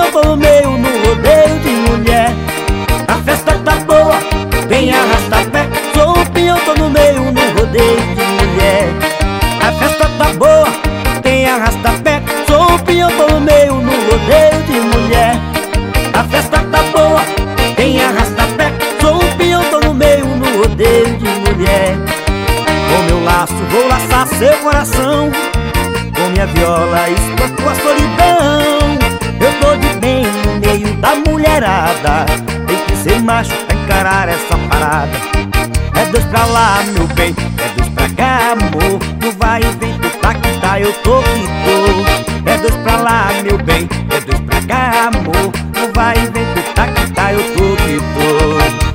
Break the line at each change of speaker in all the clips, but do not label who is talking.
eu tô no meio, no rodeio de mulher. A festa tá boa, vem arrasta-pé. Sou o peão, tô no meio, no rodeio de mulher. A festa tá boa, vem arrasta-pé. Sou o peão, tô no meio, no rodeio de mulher. A festa tá boa, vem arrasta-pé. Sou o peão, tô no meio, no rodeio de mulher. Com meu laço vou laçar seu coração, com minha viola espanto a solidão. Eu tô de bem no meio da mulherada, tem que ser macho pra encarar essa parada. É dois pra lá, meu bem, é dois pra cá, amor. No vai e vem, tu tá que tá, eu tô que tô. É dois pra lá, meu bem, é dois pra cá, amor. No vai e vem, tu tá que tá, eu tô que tô.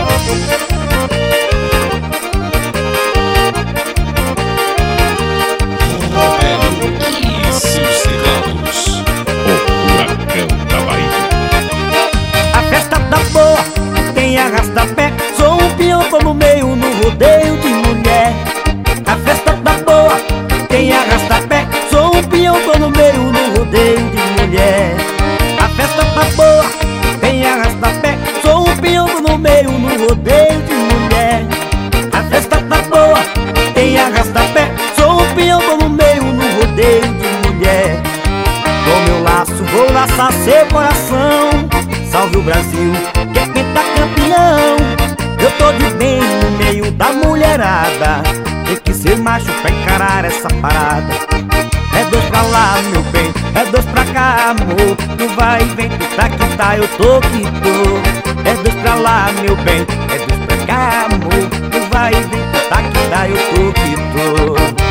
Arrasta-pé, sou um peão, tô no meio, no rodeio de mulher. A festa tá boa, tem arrasta-pé. Sou um peão, tô no meio, no rodeio de mulher. A festa tá boa, tem arrasta-pé. Sou um peão, tô no meio, no rodeio de mulher. A festa tá boa, tem arrasta-pé. Sou um peão, tô no meio, no rodeio de mulher. Com meu laço vou laçar seu coração. Salve o Brasil, que é pentacampeão. Eu tô de bem no meio da mulherada, tem que ser macho pra encarar essa parada. É dois pra lá, meu bem, é dois pra cá, amor. Tu vai e vem, tu tá que tá, eu tô que tô. É dois pra lá, meu bem, é dois pra cá, amor. Tu vai e vem, tu tá que tá, eu tô que tô.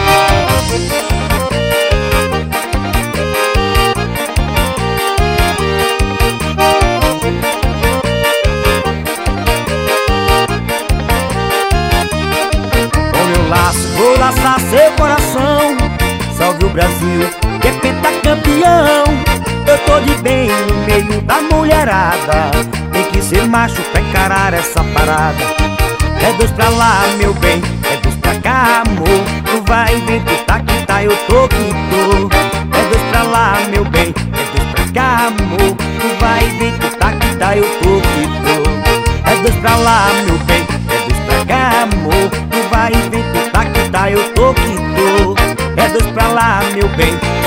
Vou laçar seu coração. Salve o Brasil, que é pentacampeão. Eu tô de bem no meio da mulherada, tem que ser macho pra encarar essa parada. É dois pra lá, meu bem, é dois pra cá, amor. Tu vai e vem, tu tá que tá, eu tô que tô. É dois pra lá, meu bem, é dois pra cá, amor. Tu vai e vem, tu tá que tá, eu tô que tô. É dois pra lá, meu bem, é dois pra cá, amor. Tu vai e vem, tu tá que tá, eu tô que tô. É dois pra lá, meu bem,